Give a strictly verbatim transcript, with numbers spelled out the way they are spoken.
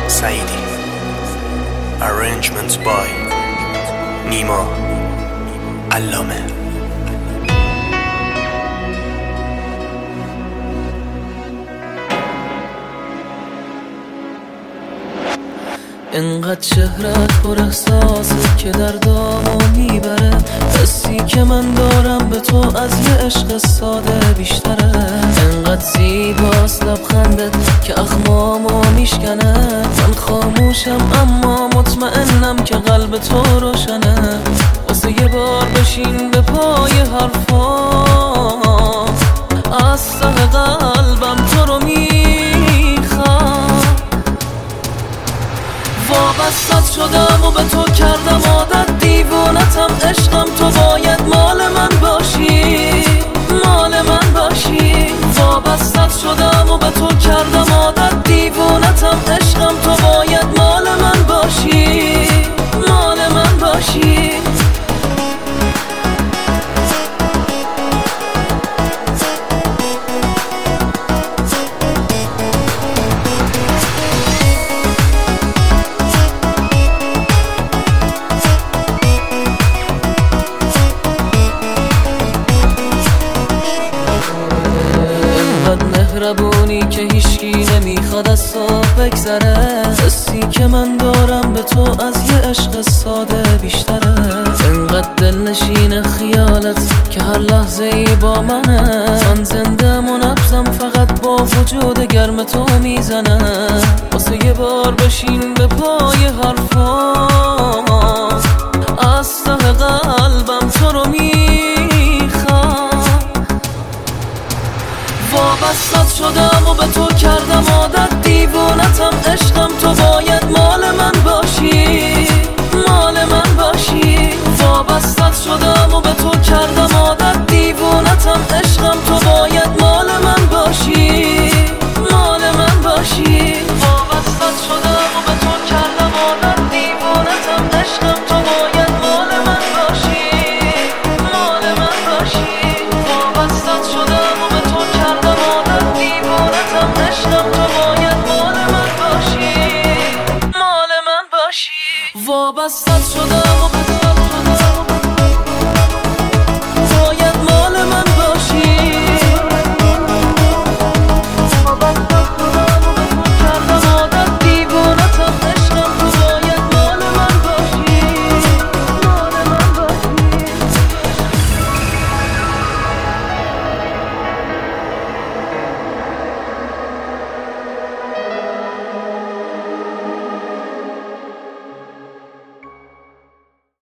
سعیدی. Arrangements by نیما علامه. انقدر چهرت پر احساسه که دردامو میبره، حسی که من دارم به تو از یه عشق ساده بیشتره. انقدر زیباست لبخندت که اخمامو میشکنه، من خاموشم اما مطمئنم که قلب تو روشنه. واسه یه بار بشین به پای حرفام، از ته قلبم تو رو میخوام. وابستت شدم و به تو کردم عادت، دیوونتم عشقم، تو باید مال من باشی، مال من باشی. وابستت شدم و به تو کردم عادت، دیوونتم عشقم، تو باید مال من باشی، مال من باشی. مهربونی که هیچکی نمیخواد از تو بگذره، حسی که من دارم به تو از یه عشق ساده بیشتره. انقدر دلنشین خیالت که هر لحظه ای با منه، من زنده منبزم فقط با وجود گرم تو میزنه. واسه یه بار بشین به پای حرفام، از ته قلبم تو رو میخوام. وابستت شدم و به تو کردم عادت، دیوونتم عشقم، تو باید مال من باشی، مال من باشی. وابستت شدم